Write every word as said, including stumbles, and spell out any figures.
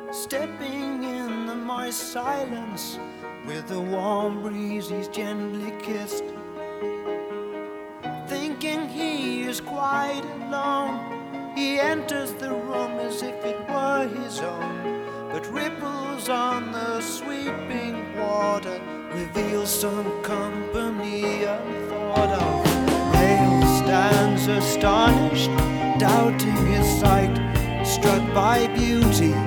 stepping in the moist silence with the warm breeze he's gently kissed, thinking he is quite alone. He enters the room as if it were his own, but ripples on the sweeping water reveal some company unthought of. Rail stands astonished, doubting his sight, struck by beauty